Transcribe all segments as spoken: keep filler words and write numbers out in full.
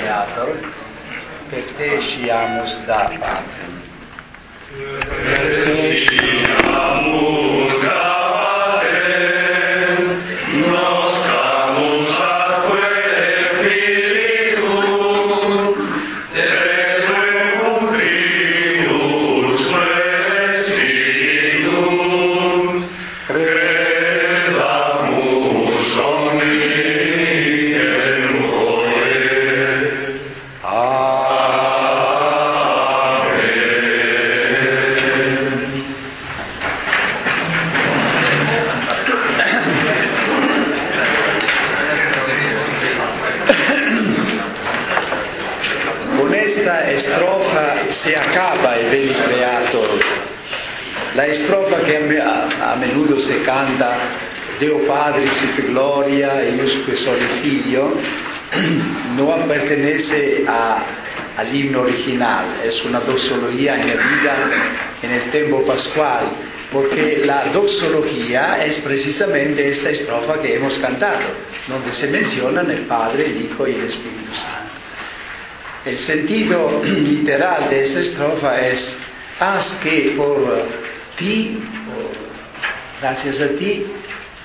Creator, per te sciamus da Patrem. Per te sciamus da Patrem, nostramus atque Filium, Teque Cumprius Spiritum, credamus omnium core. Con esta estrofa se acaba el Veni Creator. La estrofa que a, a menudo se canta, Deo Padre sit gloria, iusque soli Filio, no pertenece a, al himno original, es una doxología añadida en el tiempo pascual, porque la doxología es precisamente esta estrofa que hemos cantado, donde se mencionan el Padre, el Hijo y el Espíritu Santo. El sentido literal de esta estrofa es: haz que por ti, por, gracias a ti, eh,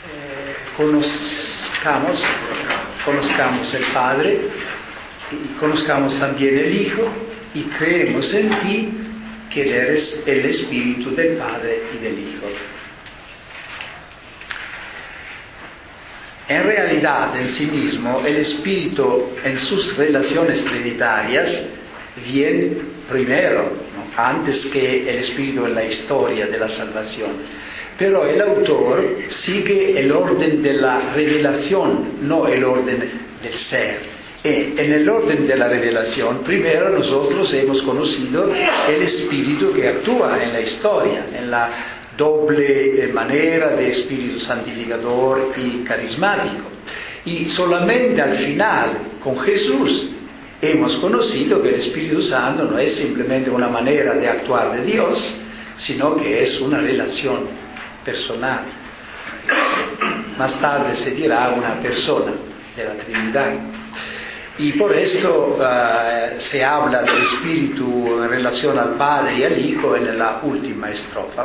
conozcamos, conozcamos el Padre, y conozcamos también el Hijo, y creemos en ti, que eres el Espíritu del Padre y del Hijo. En realidad, en sí mismo, el Espíritu en sus relaciones trinitarias viene primero, ¿no?, antes que el Espíritu en la historia de la salvación. Pero el autor sigue el orden de la revelación, no el orden del ser. Y en el orden de la revelación, primero nosotros hemos conocido el Espíritu que actúa en la historia, en la doble manera de espíritu santificador y carismático. Y solamente al final, con Jesús, hemos conocido que el Espíritu Santo no es simplemente una manera de actuar de Dios, sino que es una relación personal. Más tarde se dirá una persona de la Trinidad. Y por esto uh, se habla del Espíritu en relación al Padre y al Hijo en la última estrofa.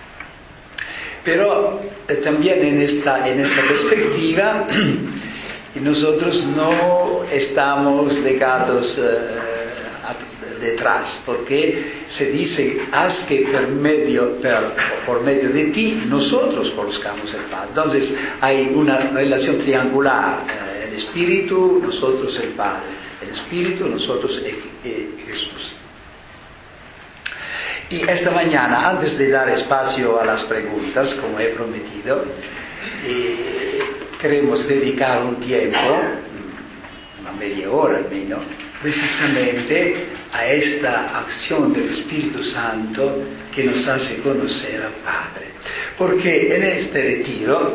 Pero eh, también en esta, en esta perspectiva nosotros no estamos dejados eh, detrás, porque se dice: haz que por medio, per, por medio de ti nosotros conozcamos el Padre. Entonces hay una relación triangular, eh, el Espíritu, nosotros el Padre, el Espíritu, nosotros eh, eh, Jesús. Y esta mañana, antes de dar espacio a las preguntas, como he prometido, eh, queremos dedicar un tiempo, una media hora al menos, precisamente a esta acción del Espíritu Santo que nos hace conocer al Padre. Porque en este retiro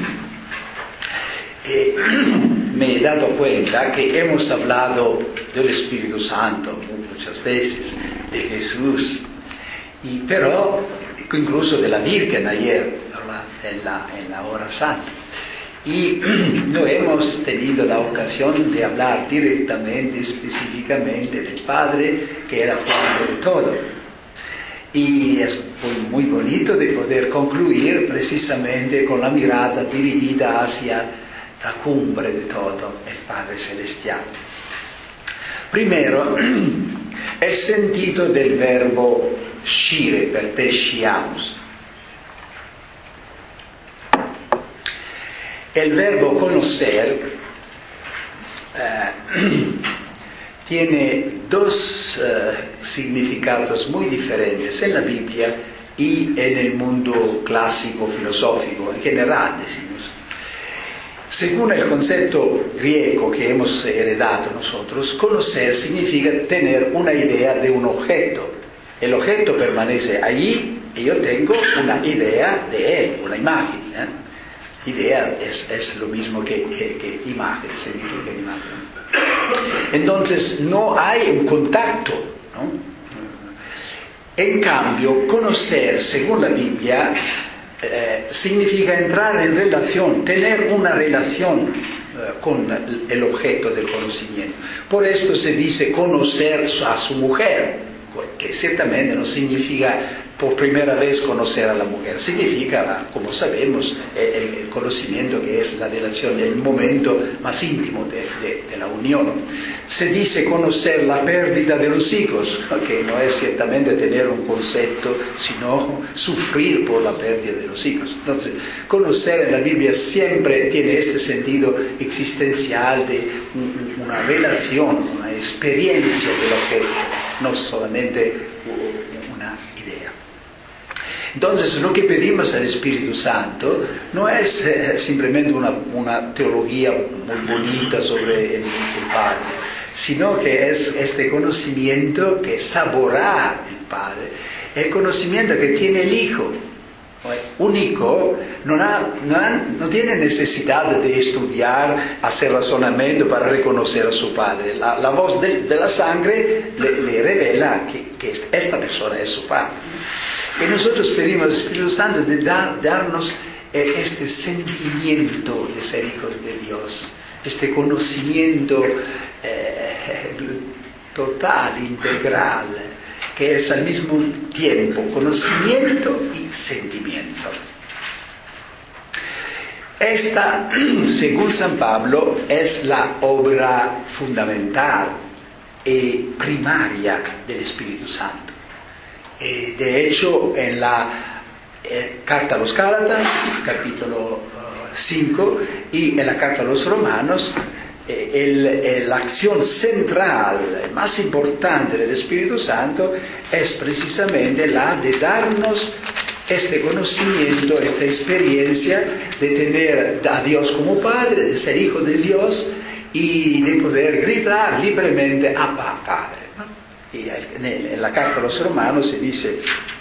eh, me he dado cuenta que hemos hablado del Espíritu Santo muchas veces, de Jesús, y pero incluso de la Virgen ayer en la, en la hora santa, y no hemos tenido la ocasión de hablar directamente, específicamente del Padre, que era fuente de todo. Y es muy bonito de poder concluir precisamente con la mirada dirigida hacia la cumbre de todo, el Padre Celestial. Primero, el sentido del verbo scire, per te sciamus. El verbo conocer eh, tiene dos eh, significados muy diferentes en la Biblia y en el mundo clásico filosófico en general, decimos. Según el concepto griego que hemos heredado nosotros, conocer significa tener una idea de un objeto. El objeto permanece allí y yo tengo una idea de él, una imagen. ¿eh? Idea es, es lo mismo que, que, que imagen, significa imagen. Entonces no hay un contacto, ¿no? En cambio, conocer, según la Biblia, eh, significa entrar en relación, tener una relación eh, con el objeto del conocimiento. Por esto se dice conocer a su mujer, que ciertamente no significa por primera vez conocer a la mujer, significa, como sabemos, el, el conocimiento que es la relación, el momento más íntimo de, de, de la unión. Se dice conocer la pérdida de los hijos, que no es ciertamente tener un concepto, sino sufrir por la pérdida de los hijos. Entonces, conocer en la Biblia siempre tiene este sentido existencial de una relación, una experiencia del objeto, no solamente una idea. Entonces, lo que pedimos al Espíritu Santo no es eh, simplemente una, una teología muy bonita sobre el, el Padre, sino que es este conocimiento que saborea el Padre, el conocimiento que tiene el Hijo. Un hijo no, ha, no, ha, no tiene necesidad de estudiar, hacer razonamiento para reconocer a su padre. La, la voz de, de la sangre le, le revela que, que esta persona es su padre. Y nosotros pedimos al Espíritu Santo de dar, darnos este sentimiento de ser hijos de Dios, este conocimiento eh, total, integral, que es al mismo tiempo conocimiento y sentimiento. Esta, según San Pablo, es la obra fundamental y primaria del Espíritu Santo. Eh, de hecho, en la eh, Carta a los Gálatas, capítulo cinco, y en la Carta a los Romanos, El, el, la acción central, más importante del Espíritu Santo es precisamente la de darnos este conocimiento, esta experiencia de tener a Dios como Padre, de ser hijo de Dios y de poder gritar libremente Abba, Padre, ¿no? Y en la Carta a los Romanos se dice: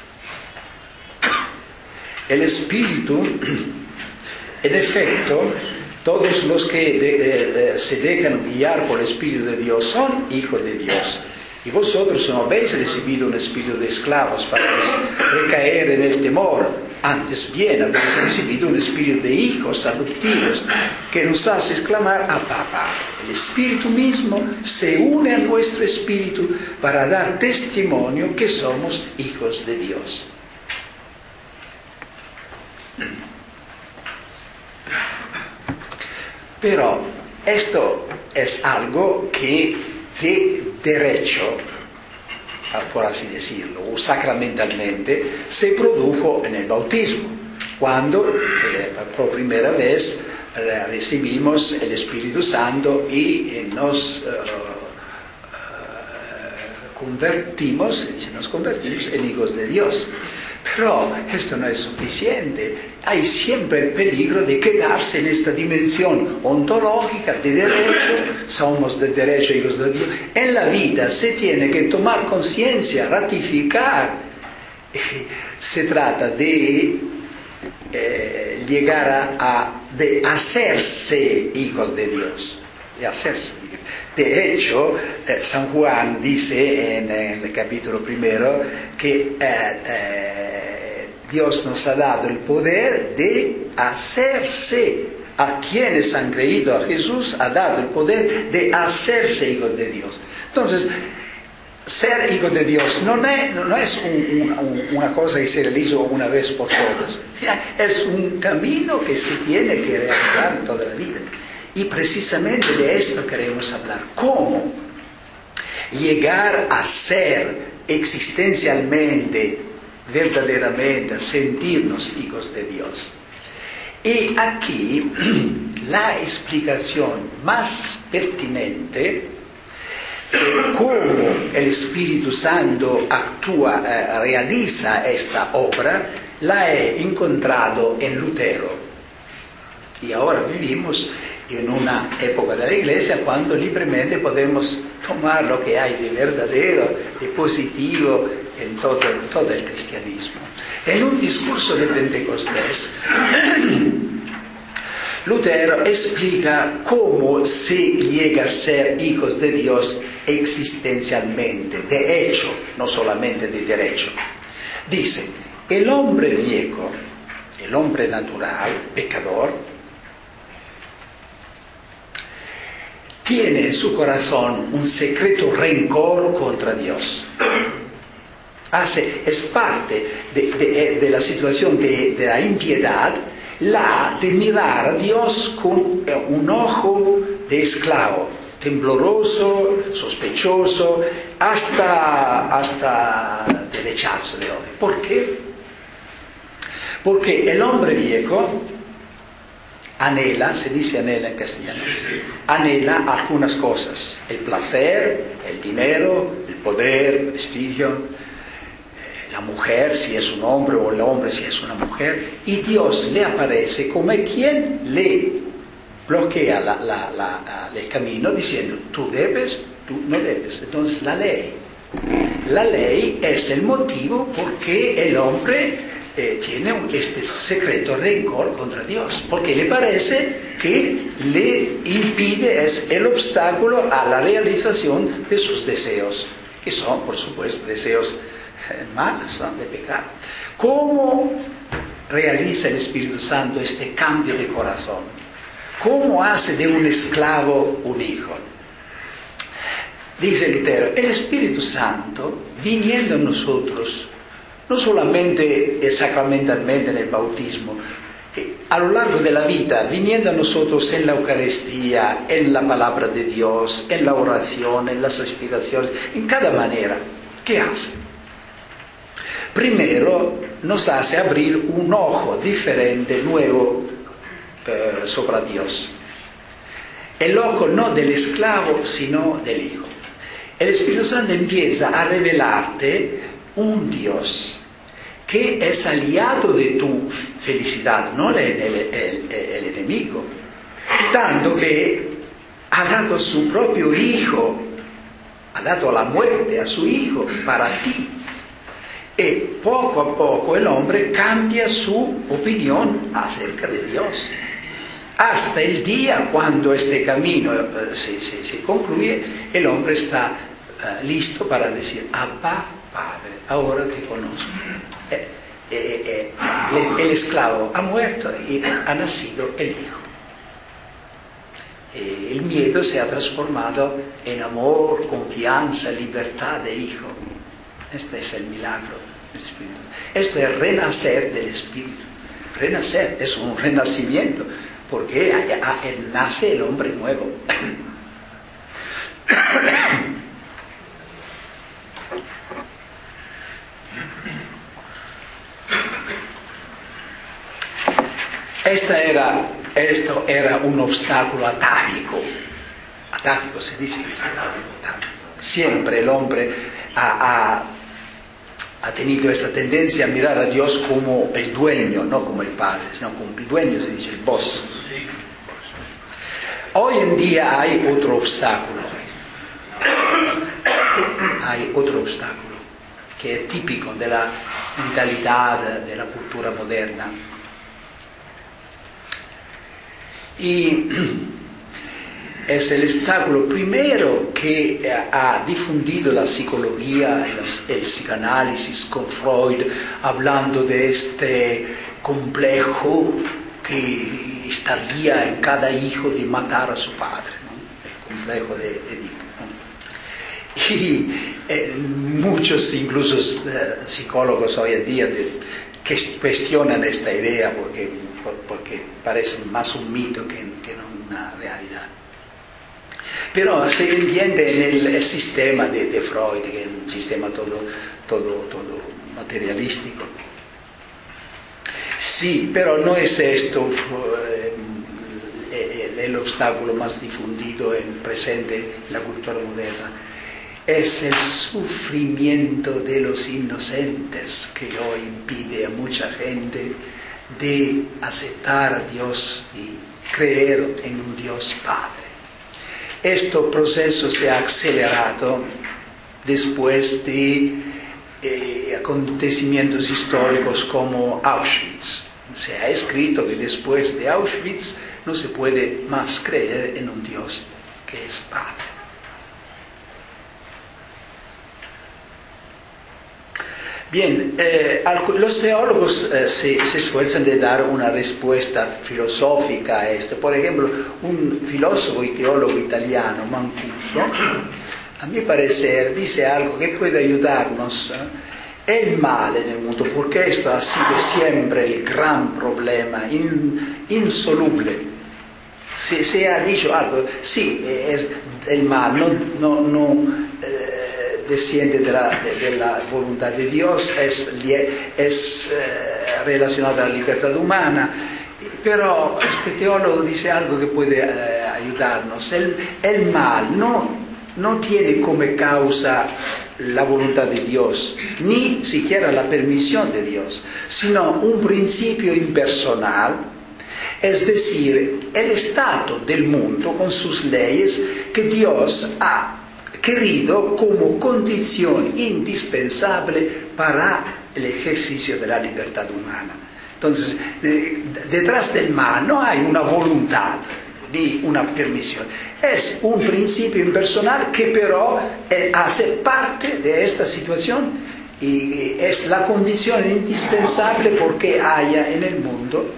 el Espíritu, en efecto, todos los que de, de, de, se dejan guiar por el Espíritu de Dios son hijos de Dios. Y vosotros no habéis recibido un espíritu de esclavos para recaer en el temor. Antes bien habéis recibido un espíritu de hijos adoptivos que nos hace exclamar a Papá. El Espíritu mismo se une a nuestro espíritu para dar testimonio que somos hijos de Dios. Pero esto es algo que de derecho, por así decirlo, o sacramentalmente, se produjo en el bautismo, cuando eh, por primera vez eh, recibimos el Espíritu Santo y eh, nos uh, uh, convertimos, nos convertimos en hijos de Dios. Pero esto no es suficiente. Hay siempre el peligro de quedarse en esta dimensión ontológica de derecho. Somos de derecho hijos de Dios. En la vida se tiene que tomar conciencia, ratificar. Se trata de eh, llegar a, a de hacerse hijos de Dios. De hacerse. De hecho, eh, San Juan dice en, en el capítulo primero que eh, eh, Dios nos ha dado el poder de hacerse, a quienes han creído a Jesús, ha dado el poder de hacerse hijos de Dios. Entonces, ser hijo de Dios no es, no es un, un, una cosa que se realiza una vez por todas, es un camino que se tiene que realizar toda la vida. Y precisamente de esto queremos hablar. ¿Cómo llegar a ser existencialmente, verdaderamente, a sentirnos hijos de Dios? Y aquí la explicación más pertinente de cómo el Espíritu Santo actúa, eh, realiza esta obra, la he encontrado en Lutero. Y ahora vivimos en una época de la Iglesia cuando libremente podemos tomar lo que hay de verdadero, de positivo en todo, en todo el cristianismo. En un discurso de Pentecostés, Lutero explica cómo se llega a ser hijos de Dios existencialmente, de hecho, no solamente de derecho. Dice: el hombre viejo, el hombre natural, pecador, tiene en su corazón un secreto rencor contra Dios. Hace, es parte de, de, de la situación de, de la impiedad, la de mirar a Dios con un ojo de esclavo, tembloroso, sospechoso, hasta, hasta de rechazo, de odio. ¿Por qué? Porque el hombre viejo anhela, se dice anhela en castellano, anhela algunas cosas: el placer, el dinero, el poder, el prestigio, la mujer si es un hombre o el hombre si es una mujer, y Dios le aparece como quien le bloquea la, la, la, el camino diciendo: tú debes, tú no debes. Entonces la ley, la ley es el motivo por qué el hombre eh, tiene este secreto rencor contra Dios, porque le parece que le impide, es el obstáculo a la realización de sus deseos, que son, por supuesto, deseos malos, ¿no?, de pecado. ¿Cómo realiza el Espíritu Santo este cambio de corazón? ¿Cómo hace de un esclavo un hijo? Dice Lutero, el Espíritu Santo, viniendo en nosotros, no solamente sacramentalmente en el bautismo, a lo largo de la vida, viniendo a nosotros en la Eucaristía, en la palabra de Dios, en la oración, en las aspiraciones, en cada manera, ¿qué hace? Primero nos hace abrir un ojo diferente, nuevo, eh, sobre Dios. El ojo no del esclavo, sino del hijo. El Espíritu Santo empieza a revelarte un Dios que es aliado de tu felicidad, no el, el, el, el enemigo. Tanto que ha dado a su propio hijo, ha dado la muerte a su hijo para ti. Y poco a poco el hombre cambia su opinión acerca de Dios. Hasta el día cuando este camino uh, se, se, se concluye, el hombre está uh, listo para decir: Abba, Padre, ahora te conozco. Eh, eh, eh, el, el esclavo ha muerto y ha nacido el hijo. Eh, el miedo se ha transformado en amor, confianza, libertad de hijo. Este es el milagro del Espíritu. Esto es renacer del Espíritu. Renacer es un renacimiento, porque nace el hombre nuevo. Esta era, esto era un obstáculo atávico. Atávico se dice. Siempre el hombre ha, ha, ha tenido esta tendencia a mirar a Dios como el dueño, no como el padre, sino como el dueño, se dice el boss. Hoy en día hay otro obstáculo. Hay otro obstáculo que es típico de la mentalidad de la cultura moderna. Y es el obstáculo primero que ha difundido la psicología, el psicoanálisis con Freud, hablando de este complejo que estaría en cada hijo de matar a su padre, ¿no? El complejo de Edipo, ¿no? Y eh, muchos, incluso eh, psicólogos hoy en día, de, que cuestionan esta idea porque, por, porque parece más un mito que, que no una realidad. Pero se entiende en el, el sistema de, de Freud, que es un sistema todo, todo, todo materialístico. Sí, pero no es esto eh, el, el obstáculo más difundido en presente en la cultura moderna. Es el sufrimiento de los inocentes que hoy impide a mucha gente de aceptar a Dios y creer en un Dios Padre. Este proceso se ha acelerado después de eh, acontecimientos históricos como Auschwitz. Se ha escrito que después de Auschwitz no se puede más creer en un Dios que es Padre. Bien, eh, los teólogos eh, se, se esfuerzan de dar una respuesta filosófica a esto. Por ejemplo, un filósofo y teólogo italiano, Mancuso, a mi parecer dice algo que puede ayudarnos. ¿eh? El mal en el mundo, porque esto ha sido siempre el gran problema, in, insoluble. Se, se ha dicho algo, sí, es el mal no, no, no eh, desciende de la, de, de la voluntad de Dios, es, es eh, relacionado a la libertad humana, pero este teólogo dice algo que puede eh, ayudarnos. El, el mal no, no tiene como causa la voluntad de Dios, ni siquiera la permisión de Dios, sino un principio impersonal. Es decir, el estado del mundo con sus leyes que Dios ha querido como condición indispensable para el ejercicio de la libertad humana. Entonces, eh, detrás del mal no hay una voluntad ni una permisión. Es un principio impersonal que pero eh, hace parte de esta situación y es la condición indispensable porque haya en el mundo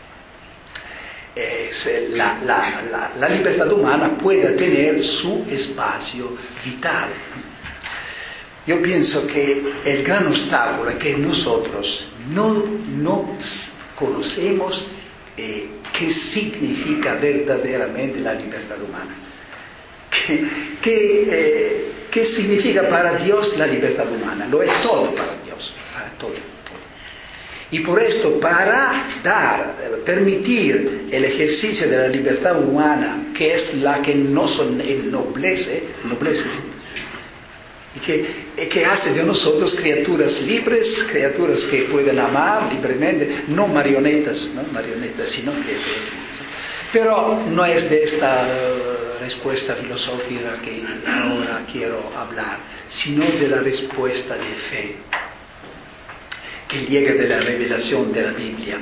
Es la, la, la, la libertad humana pueda tener su espacio vital. Yo pienso que el gran obstáculo es que nosotros no, no conocemos eh, qué significa verdaderamente la libertad humana. ¿Qué, qué, eh, qué significa para Dios la libertad humana? Lo es todo para Dios, para todo. Y por esto, para dar, permitir el ejercicio de la libertad humana, que es la que nos ennoblece, ennoblece y que, que hace de nosotros criaturas libres, criaturas que pueden amar libremente, no marionetas, no marionetas, sino criaturas libres. Pero no es de esta respuesta filosófica que ahora quiero hablar, sino de la respuesta de fe que llega de la revelación de la Biblia.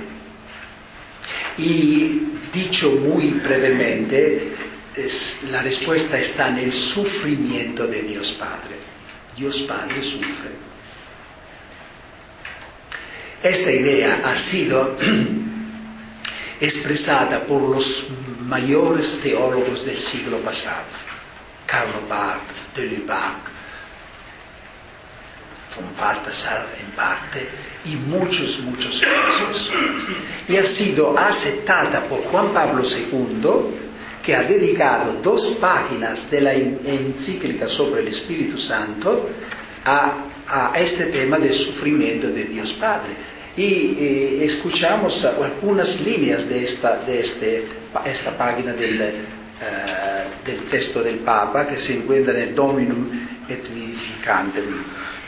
Y dicho muy brevemente, es, la respuesta está en el sufrimiento de Dios Padre. Dios Padre sufre. Esta idea ha sido expresada por los mayores teólogos del siglo pasado, Karl Barth, de Lubac, von Balthasar en parte, y muchos, muchos otras personas. Y ha sido aceptada por Juan Pablo segundo, que ha dedicado dos páginas de la encíclica sobre el Espíritu Santo a, a este tema del sufrimiento de Dios Padre. Y eh, escuchamos algunas líneas de esta, de este, esta página del, uh, del texto del Papa, que se encuentra en el Dominum et Vivificantem.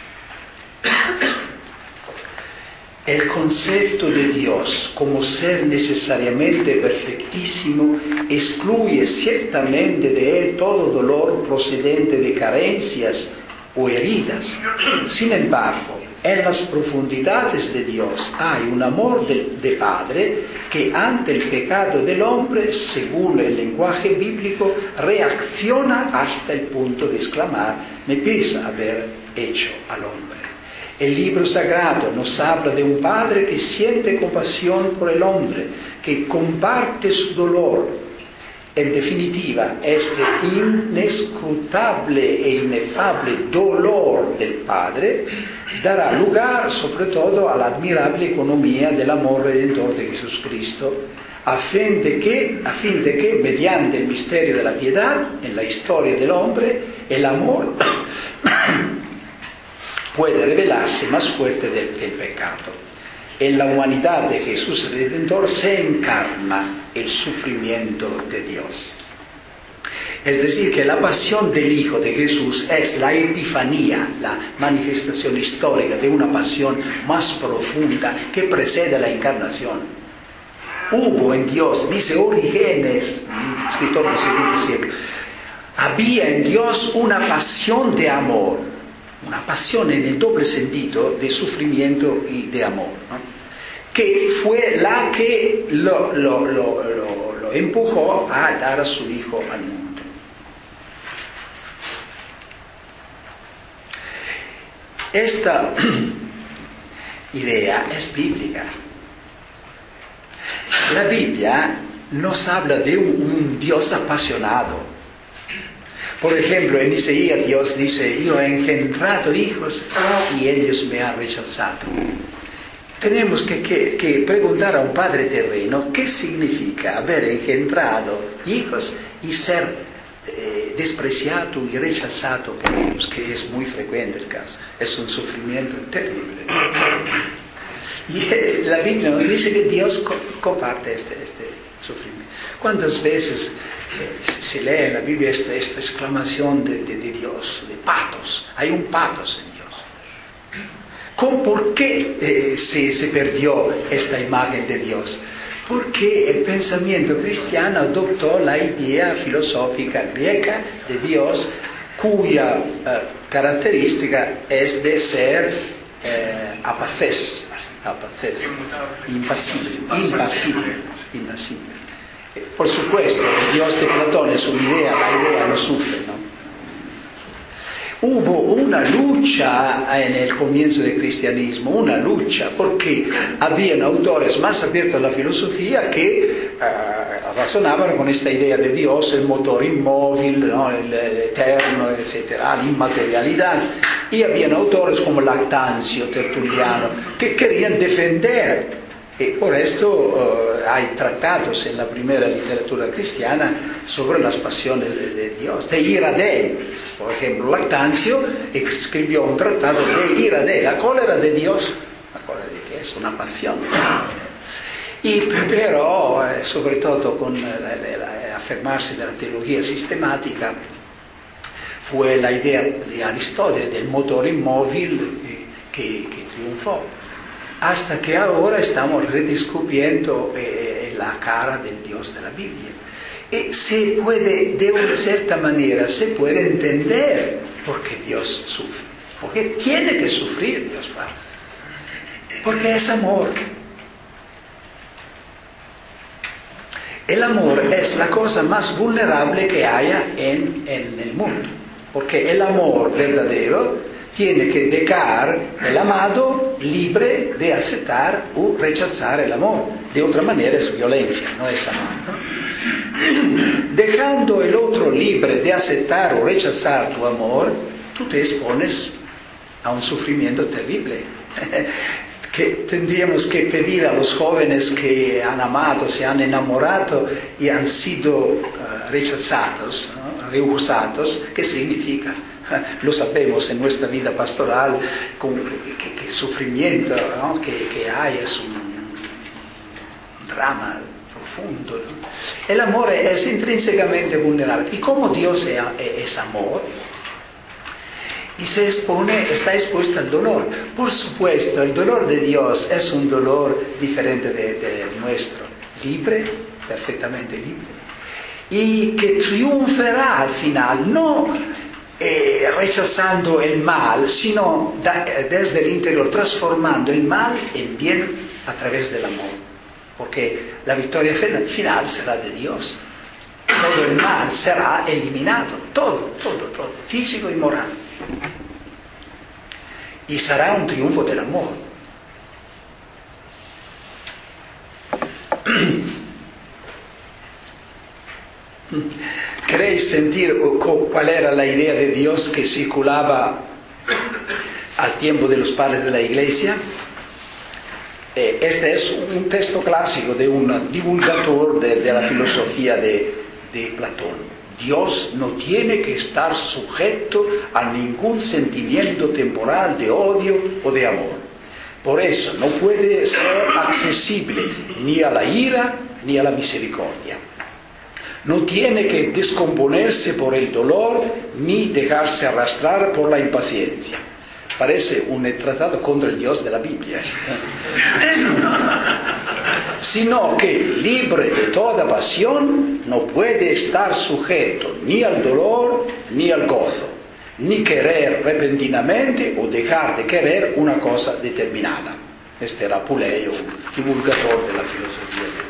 El concepto de Dios como ser necesariamente perfectísimo excluye ciertamente de él todo dolor procedente de carencias o heridas. Sin embargo, en las profundidades de Dios hay un amor de, de Padre que ante el pecado del hombre, según el lenguaje bíblico, reacciona hasta el punto de exclamar: me pesa haber hecho al hombre. El libro sagrado nos habla de un padre que siente compasión por el hombre, que comparte su dolor. En definitiva, este inescrutable e inefable dolor del padre dará lugar sobre todo a la admirable economía del amor redentor de Jesucristo, a fin de que, a fin de que mediante el misterio de la piedad en la historia del hombre, el amor puede revelarse más fuerte del que el pecado. En la humanidad de Jesús Redentor se encarna el sufrimiento de Dios. Es decir, que la pasión del Hijo de Jesús es la epifanía, la manifestación histórica de una pasión más profunda que precede a la encarnación. Hubo en Dios, dice Orígenes, escritor del segundo siglo, había en Dios una pasión de amor. Una pasión en el doble sentido de sufrimiento y de amor, ¿no? Que fue la que lo, lo, lo, lo, lo empujó a dar a su Hijo al mundo. Esta idea es bíblica. La Biblia nos habla de un, un Dios apasionado. Por ejemplo, en Isaías Dios dice, yo he engendrado hijos y ellos me han rechazado. Tenemos que, que, que preguntar a un padre terreno qué significa haber engendrado hijos y ser eh, despreciado y rechazado por ellos, que es muy frecuente el caso. Es un sufrimiento terrible. Y eh, la Biblia nos dice que Dios co- comparte este, este sufrimiento. ¿Cuántas veces eh, se lee en la Biblia esta, esta exclamación de, de, de Dios, de patos? Hay un patos en Dios. ¿Cómo, ¿Por qué eh, se, se perdió esta imagen de Dios? Porque el pensamiento cristiano adoptó la idea filosófica griega de Dios, cuya eh, característica es de ser eh, apacés, apacés, impasible, impasible, impasible. Eh, por supuesto, el Dios de Platón es una idea, la idea no sufre, ¿no? Hubo una lucha en el comienzo del cristianismo, una lucha, porque habían autores más abiertos a la filosofía que uh, razonaban con esta idea de Dios, el motor inmóvil, ¿no? el, el eterno, etcétera, la inmaterialidad. Y habían autores como Lactancio, Tertuliano, que querían defender. Y por esto uh, hay tratados en la primera literatura cristiana sobre las pasiones de, de Dios, de ira de él. Por ejemplo, Lactancio escribió un tratado de ira de la cólera de Dios, la cólera de que es una pasión. Y pero, eh, sobre todo con el afirmarse de la teología sistemática, fue la idea de Aristóteles del motor inmóvil eh, que, que triunfó. Hasta que ahora estamos redescubriendo eh, la cara del Dios de la Biblia. Y se puede, de una cierta manera, se puede entender por qué Dios sufre. Porque tiene que sufrir Dios Padre. Porque es amor. El amor es la cosa más vulnerable que haya en, en el mundo. Porque el amor verdadero tiene que dejar el amado libre de aceptar o rechazar el amor. De otra manera es violencia, no es amor, ¿no? Dejando el otro libre de aceptar o rechazar tu amor, tú te expones a un sufrimiento terrible. Que tendríamos que pedir a los jóvenes que han amado, se han enamorado y han sido uh, rechazados, ¿no? rehusados, ¿qué significa? Lo sabemos en nuestra vida pastoral, con que, que sufrimiento, ¿no? que, que hay, es un, un drama profundo, ¿no? El amor es intrínsecamente vulnerable. ¿Y cómo Dios es, es amor? Y se expone, está expuesto al dolor. Por supuesto, el dolor de Dios es un dolor diferente del de nuestro, libre, perfectamente libre, y que triunfará al final, no eh, rechazando el mal, sino da, desde el interior, transformando el mal en bien a través del amor. Porque la victoria final será de Dios. Todo el mal será eliminado, todo, todo, todo, físico y moral. Y será un triunfo del amor. ¿Queréis sentir cuál era la idea de Dios que circulaba al tiempo de los padres de la Iglesia? Este es un texto clásico de un divulgador de, de la filosofía de, de Platón. Dios no tiene que estar sujeto a ningún sentimiento temporal de odio o de amor. Por eso no puede ser accesible ni a la ira ni a la misericordia. No tiene que descomponerse por el dolor ni dejarse arrastrar por la impaciencia. Parece un tratado contra el Dios de la Biblia. Sino que, libre de toda pasión, no puede estar sujeto ni al dolor ni al gozo, ni querer repentinamente o dejar de querer una cosa determinada. Este era Puleo, divulgador de la filosofía del,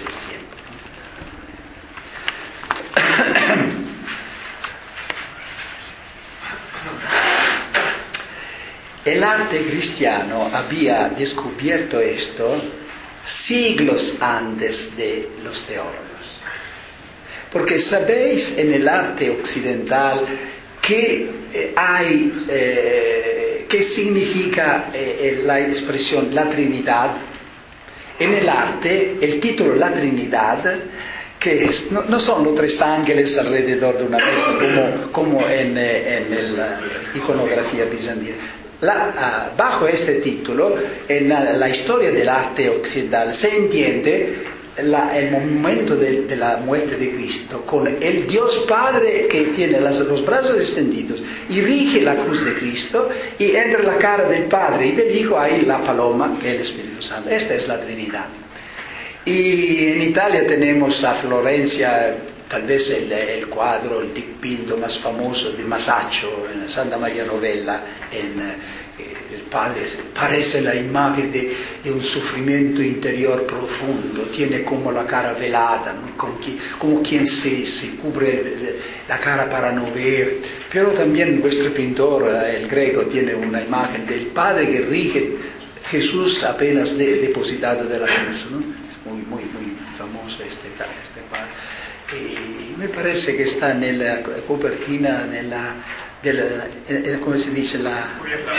del tiempo. el arte cristiano había descubierto esto siglos antes de los teólogos. Porque sabéis en el arte occidental que eh, hay, eh, qué significa eh, la expresión la Trinidad. En el arte el título La Trinidad, que es, no, no son los tres ángeles alrededor de una mesa como, como en, en la iconografía bizantina. La, uh, bajo este título, en la, la historia del arte occidental se entiende la, el momento de, de la muerte de Cristo con el Dios Padre que tiene las, los brazos extendidos y rige la cruz de Cristo, y entre la cara del Padre y del Hijo hay la paloma que es el Espíritu Santo. Esta es la Trinidad. Y en Italia tenemos a Florencia tal vez el, el cuadro, el dipinto más famoso de Masaccio en Santa Maria Novella. En, eh, el Padre parece la imagen de, de un sufrimiento interior profundo, tiene como la cara velada, ¿no? como, qui, como quien se, se cubre la cara para no ver. Pero también nuestro pintor, el greco, tiene una imagen del Padre que rige Jesús apenas de, depositado de la cruz, ¿no? Muy, muy, muy famoso este, este cuadro. Y me parece que está nella copertina, nella, della, eh, come si dice, la,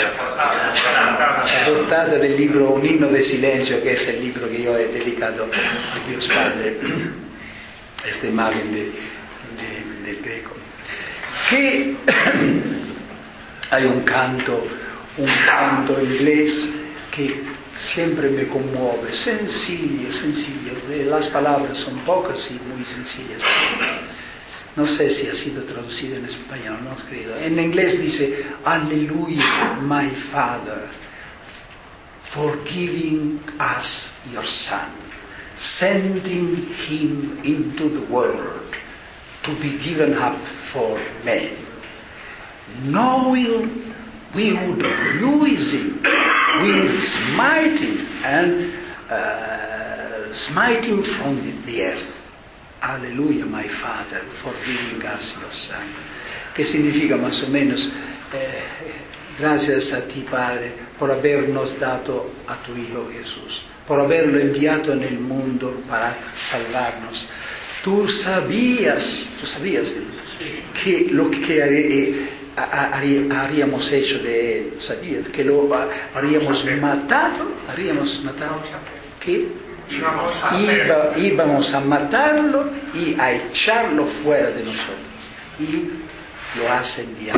la portada del libro Un inno de silencio, que es el libro que yo he dedicado a Dios Padre, esta imagen de, de, del greco. Que hay un canto, un canto inglés que siempre me conmueve, sencillo, sencillo. Las palabras son pocas y muy sencillas. No sé si ha sido traducido en español, no creo. En inglés dice, Hallelujah, my Father, for giving us your Son, sending him into the world to be given up for men, knowing we would bruise him, we would smite him and uh, smite him from the earth. Hallelujah, my Father, for giving us your Son. Que significa más o menos, eh, gracias a ti, Padre, por habernos dado a tu Hijo Jesús, por haberlo enviado en el mundo para salvarnos. Tú sabías, tú sabías que lo que haré, haríamos hecho de él, sabías que lo haríamos matado, haríamos matado, ¿qué? Iba, íbamos a matarlo y a echarlo fuera de nosotros, y lo has enviado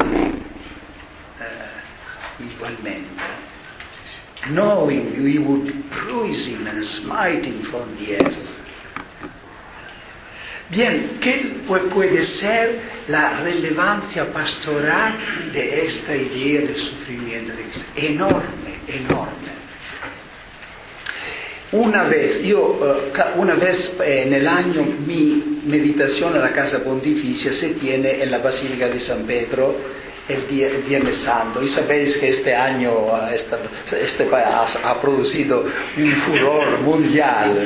uh, igualmente, knowing we would bruise him and smite him from the earth. Bien, ¿qué puede ser la relevancia pastoral de esta idea del sufrimiento de Cristo? Enorme, enorme. Una vez, yo, uh, una vez en el año, mi meditación en la Casa Pontificia se tiene en la Basílica de San Pedro el, día, el Viernes Santo. Y sabéis que este año uh, esta, este país ha producido un furor mundial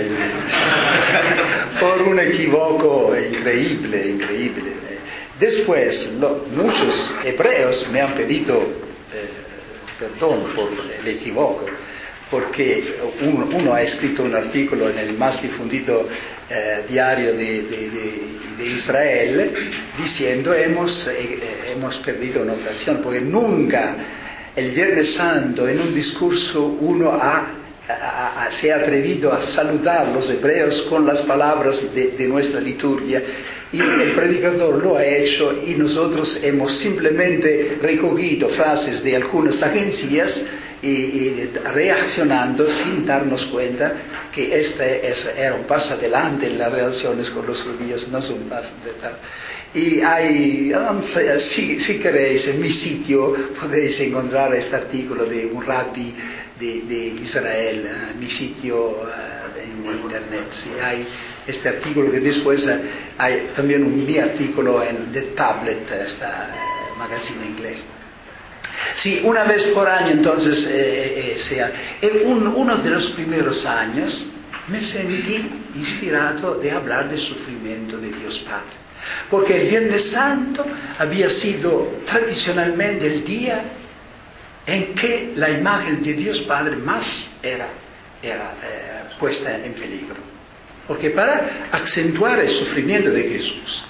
por un equivoco increíble, increíble. Después, lo, muchos hebreos me han pedido eh, perdón por el equivoco, porque uno, uno ha escrito un artículo en el más difundido eh, diario de, de, de, de Israel diciendo hemos, eh, hemos perdido una ocasión, porque nunca el Viernes Santo en un discurso uno ha, ha, ha, se ha atrevido a saludar a los hebreos con las palabras de, de nuestra liturgia, y el predicador lo ha hecho y nosotros hemos simplemente recogido frases de algunas agencias y, y reaccionando sin darnos cuenta que este es, era un paso adelante en las relaciones con los judíos, no es un paso adelante. Y hay, si, si queréis, en mi sitio podéis encontrar este artículo de un rabbi de, de Israel, en mi sitio en internet. Si hay este artículo, que después hay también un mi artículo en The Tablet, esta magazine inglés. Sí, una vez por año entonces, eh, eh, sea, en un, uno de los primeros años me sentí inspirado de hablar del sufrimiento de Dios Padre, porque el Viernes Santo había sido tradicionalmente el día en que la imagen de Dios Padre más era, era eh, puesta en peligro. Porque para acentuar el sufrimiento de Jesús,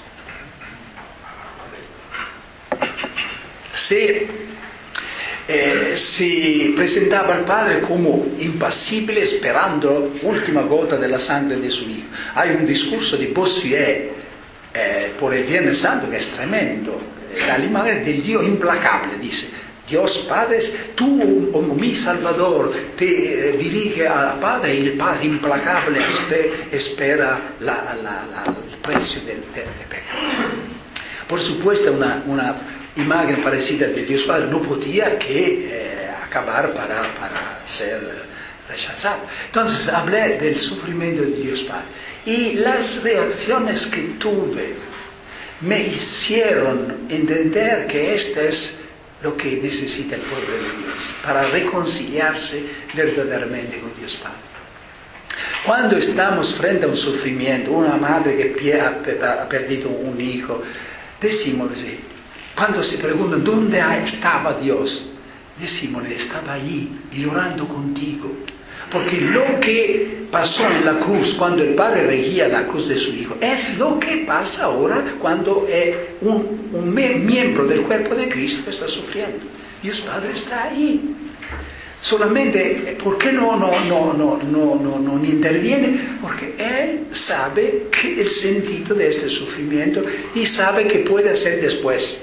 se, eh, se presentaba al Padre como impasible esperando última gota de la sangre de su Hijo. Hay un discurso de Bossuet eh, por el Viernes Santo que es tremendo. La imagen del Dios implacable, dice: Dios Padre, tú, oh, mi Salvador, te eh, dirige al Padre y el Padre implacable esper, espera la, la, la, el precio del, del, del pecado. Por supuesto, una, una imagen parecida de Dios Padre no podía que eh, acabar para, para ser rechazada. Entonces hablé del sufrimiento de Dios Padre y las reacciones que tuve me hicieron entender que esto es lo que necesita el pueblo de Dios para reconciliarse verdaderamente con Dios Padre. Cuando estamos frente a un sufrimiento, una madre que ha perdido un hijo, decimos así, cuando se preguntan dónde estaba Dios, decimos, estaba ahí llorando contigo. Porque lo que pasó en la cruz cuando el Padre regía la cruz de su Hijo es lo que pasa ahora cuando un, un miembro del cuerpo de Cristo está sufriendo. Dios Padre está ahí. Solamente, ¿por qué no, no, no, no, no, no, no interviene? Porque Él sabe que el sentido de este sufrimiento y sabe qué puede hacer después.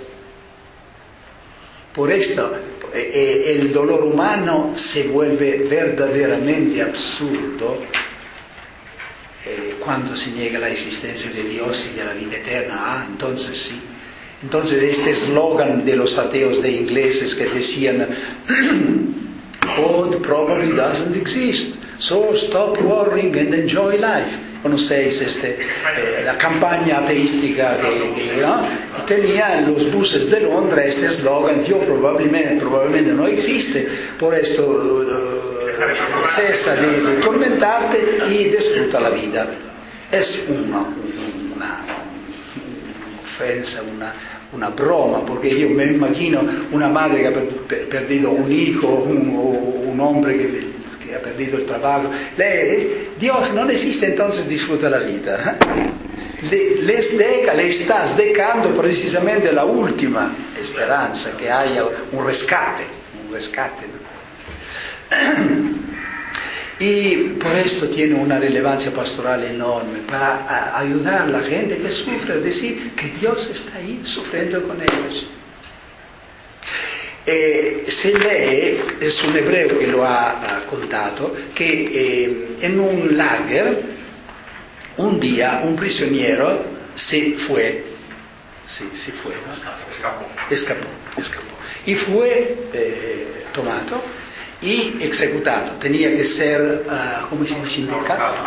Por esto, el dolor humano se vuelve verdaderamente absurdo eh, cuando se niega la existencia de Dios y de la vida eterna. Ah, entonces sí. Entonces este eslogan de los ateos de ingleses que decían God probably doesn't exist, so stop worrying and enjoy life. Conocéis este, eh, la campaña ateística que, que ¿no? Y tenía en los buses de Londres este eslogan: Dios probablemente, probablemente no existe, por esto uh, cesa de, de tormentarte y disfruta la vida. Es una, una, una ofensa, una, una broma, porque yo me imagino una madre que ha per, per, perdido un hijo, un, un hombre que que ha perdido el trabajo. Le, Dios no existe, entonces disfruta la vida. Le, les deja, le estás dejando precisamente la última esperanza, que haya un rescate, un rescate. Y por esto tiene una relevancia pastoral enorme, para ayudar a la gente que sufre, a decir que Dios está ahí sufriendo con ellos. Eh, se lee, es un hebreo que lo ha, ha contado, que eh, en un lager un día un prisionero se fue, sí, se fue, ¿no? escapó, escapó, escapó, y fue eh, tomado y ejecutado. Tenía que ser, uh, ¿cómo se dice? Ahorcado.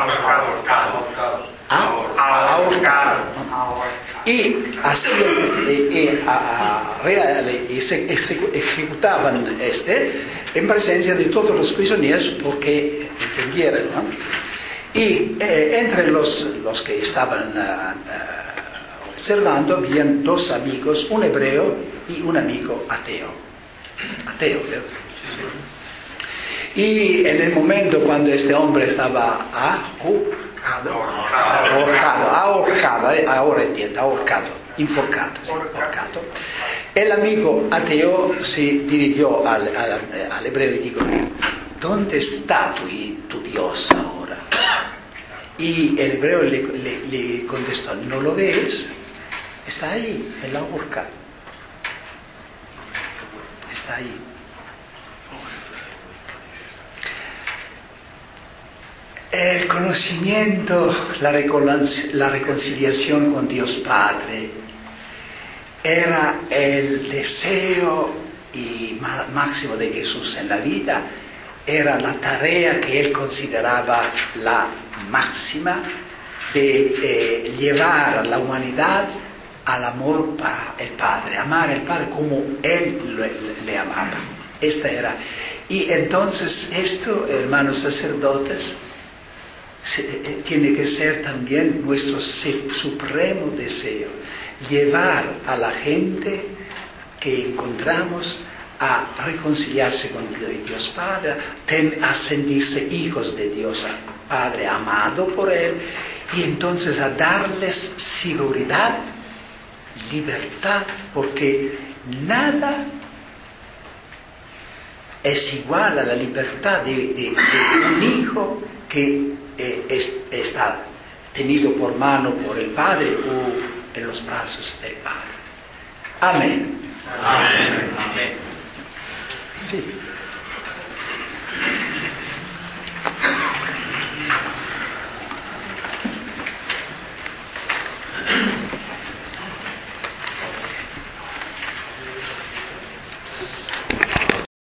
Ahorcado. Y así eh, eh, a, a, eh, se ejecutaban este en presencia de todos los prisioneros porque entendieran, ¿no? Y eh, entre los, los que estaban uh, uh, observando habían dos amigos, un hebreo y un amigo ateo. Ateo, ¿verdad? Y en el momento cuando este hombre estaba ahorcado, ahorcado, ahorcado, eh, ahora entiendo, ahorcado, enforcado, sí, ahorcado, el amigo ateo se dirigió al, al, al hebreo y dijo: ¿dónde está tu, tu Dios ahora? Y el hebreo le, le, le contestó: ¿no lo ves? Está ahí, en la horca. Está ahí. El conocimiento, la, reconcil- la reconciliación con Dios Padre era el deseo y má- máximo de Jesús en la vida, era la tarea que él consideraba la máxima de eh, llevar a la humanidad al amor para el Padre, amar al Padre como él le, le amaba. Esta era. Y entonces esto, hermanos sacerdotes, Se, eh, tiene que ser también nuestro supremo deseo, llevar a la gente que encontramos a reconciliarse con Dios Padre, a sentirse hijos de Dios Padre, amado por Él, y entonces a darles seguridad, libertad, porque nada es igual a la libertad de, de, de un hijo que eh, es, está tenido por mano por el Padre o en los brazos del Padre. Amén. Amén. Amén. Sí.